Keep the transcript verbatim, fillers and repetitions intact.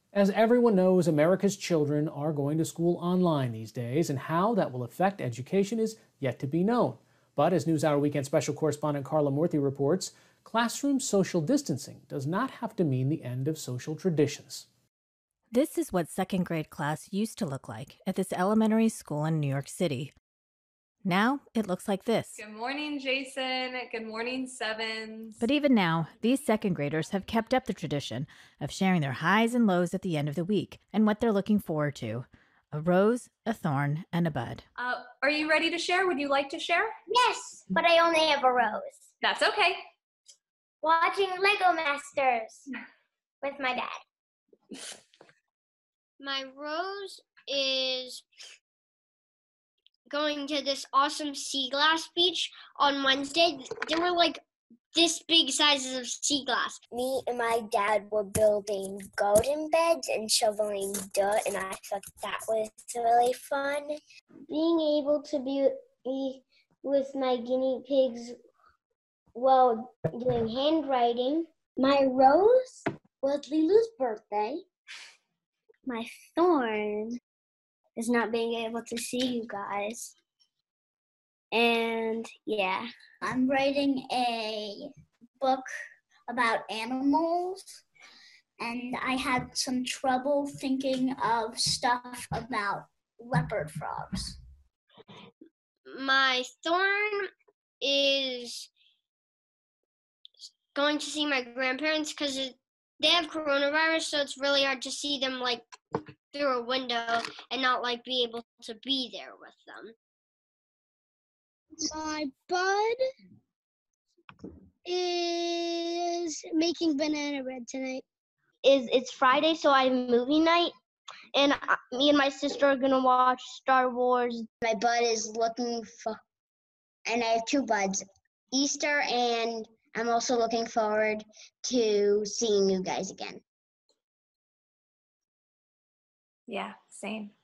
As everyone knows, America's children are going to school online these days, and how that will affect education is yet to be known. But as NewsHour Weekend Special Correspondent Carla Murthy reports, classroom social distancing does not have to mean the end of social traditions. This is what second grade class used to look like at this elementary school in New York City. Now it looks like this. Good morning, Jason. Good morning, Sevens. But even now, these second graders have kept up the tradition of sharing their highs and lows at the end of the week and what they're looking forward to. A rose, a thorn, and a bud. Uh, are you ready to share? Would you like to share? Yes, but I only have a rose. That's okay. Watching Lego Masters with my dad. My rose is going to this awesome sea glass beach on Wednesday. There were like this big sizes of sea glass. Me and my dad were building garden beds and shoveling dirt, and I thought that was really fun. Being able to be, be with my guinea pigs while doing handwriting. My rose was Lilu's birthday. My thorn is not being able to see you guys. And yeah, I'm writing a book about animals, and I had some trouble thinking of stuff about leopard frogs. My thorn is going to see my grandparents because they have coronavirus, so it's really hard to see them like through a window and not like be able to be there with them. My bud is making banana bread tonight. Is it's Friday, so I have movie night, and I, me and my sister are gonna watch Star Wars. My bud is looking for, and I have two buds, Easter, and I'm also looking forward to seeing you guys again. Yeah, same.